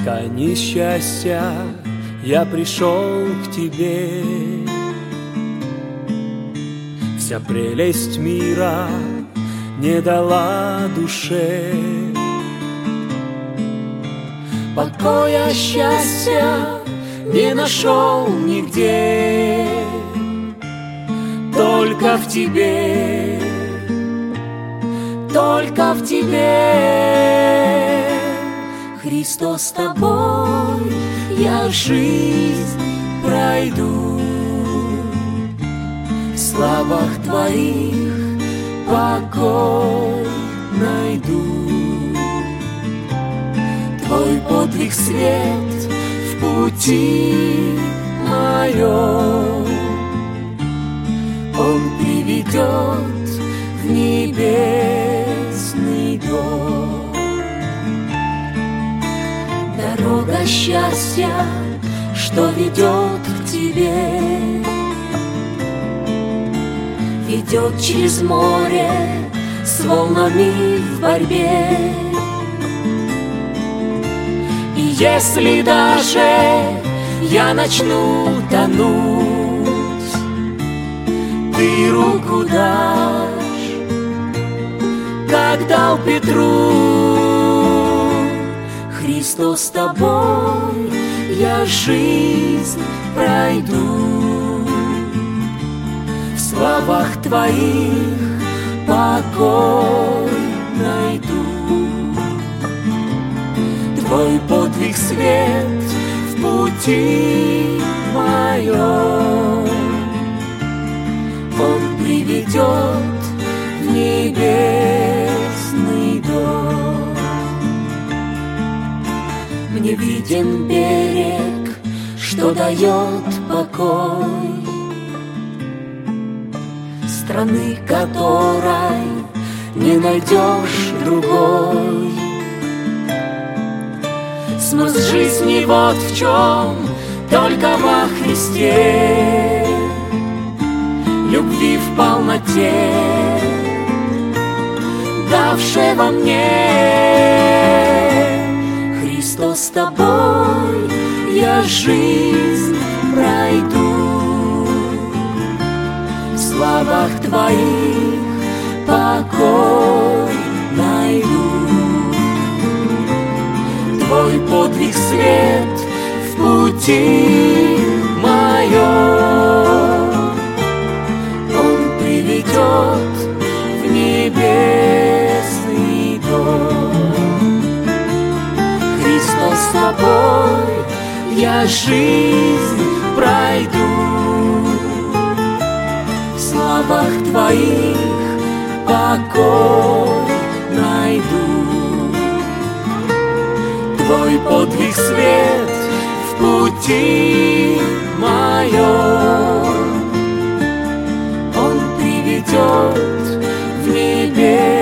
искании счастья я пришел к тебе. Вся прелесть мира не дала душе покоя, счастья не нашел нигде, только в тебе, только в тебе. Христос, с тобой я жизнь пройду, в славах твоих покой найду. Твой подвиг свет в пути моем, он приведет в небесный дом. Дорога счастья, что ведет к тебе, ведет через море с волнами в борьбе. И если даже я начну тонуть, ты руку дашь, как дал Петру. Христос, с тобой я жизнь пройду, в славах твоих покой найду. Твой подвиг свет в пути моем, он приведет в небесный дом. Мне виден берег, что дает покой, страны которой не найдешь другой. Смысл жизни вот в чем, только во Христе, любви в полноте, давшего мне. Христос, с тобой я жизнь пройду, в славах твоих покой найду. Твой подвиг свет в пути моем, он приведет в небесный дом. Христос, с тобой я жизнь пройду, в славах твоих покой найду. Твой подвиг свет в пути моем, он приведет в небе.